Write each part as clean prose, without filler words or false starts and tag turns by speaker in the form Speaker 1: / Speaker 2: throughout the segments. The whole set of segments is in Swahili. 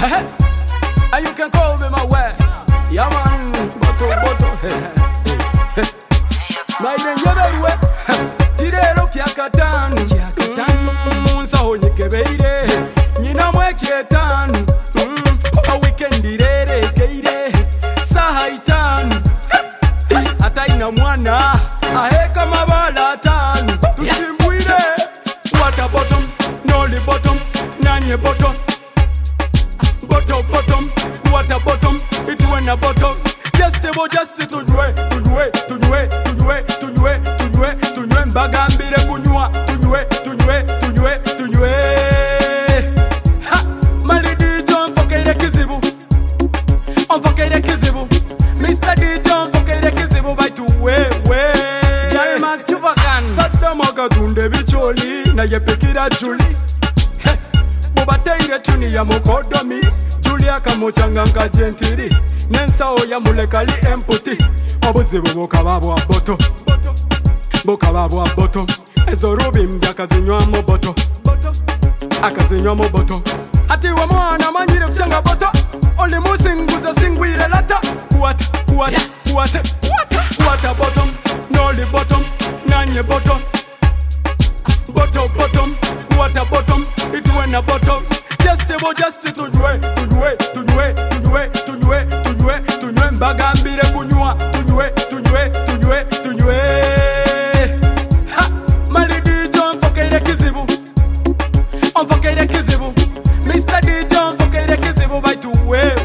Speaker 1: And you can call me my way. Yeah man, boto. My name Yabewe. Tirero kiakatanu. Munsa honyikebeire. Nyina mwekietanu. A weekend irere keire. Saha itanu. Ataina mwana. Aheka mabala atanu. Tusimbuire. Water bottom, noli bottom, nanye bottom. Bottom, water bottom, it went a bottom. Just to tunywe, mbagambire kunywa, tunywe. Ha, Mali DJ onfokere kizibu, Mr. DJ onfokere kizibu, by tuwe. Jari mak chupakan, sadda magatunde bicholi, na yepekira chuli. Mubateire tuni ya mokodomi, Julia kamochanga nka gentiri, nensa oya mulekali empoti. Obuzibu bukababwa boto, ezo rubi mbya kazinywa mo boto, hati wa mwana manyire kushanga boto, oli musinguza singwire lata, kuwata, bottom, noli bottom, nanye bottom, bottom, kuwata bottom, it went a bottom. Just tunywe, mbagambire kunywa, tunywe. Ha, Mali DJ onfokere kizibu, Mr. DJ onfokere kizibu, by tuwe.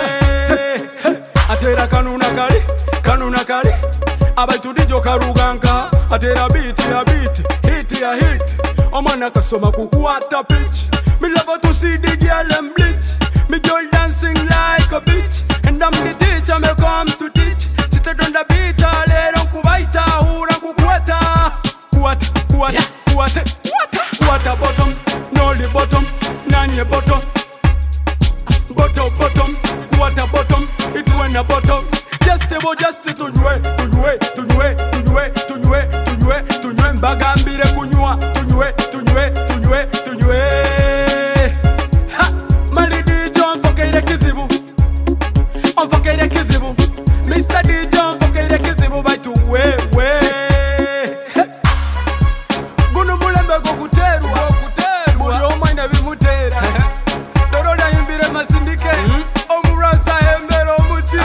Speaker 1: Atera kanuna kali, abaitu dijo karuganka, atera beat, hit, omana kasoma kukuata pitch. Me love to see the girl and bleach. Me girl dancing like a bitch. And I'm the teacher, me come to teach. Seated on the beat, lero kubaita, hura kukuata. Kuata bottom, noli bottom, nanye bottom. Bottom, kuata bottom, it went a bottom. Just tunywe, mbagambire kunywa, tunywe. Onfokere kizibu, Mr. DJ onfokere kizibu, by tuwe. Gunu mulembe kukuterwa, muri omaina bimutera. Dorola himbire masindike, omurasa hembere omuti.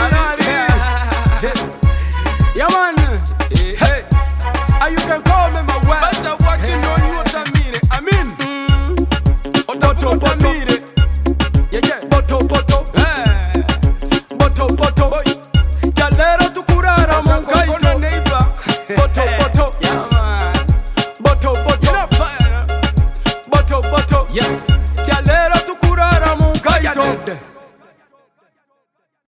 Speaker 1: Yeah man, hey, and you can call me my wife. But I'm working on you, Tamire. I mean, Otato Tamire. Yeah, Boto. Jalero tukurara munkaito neighbor. Boto. Yeah man. Boto. Yeah. Jalero tukurara munkaito.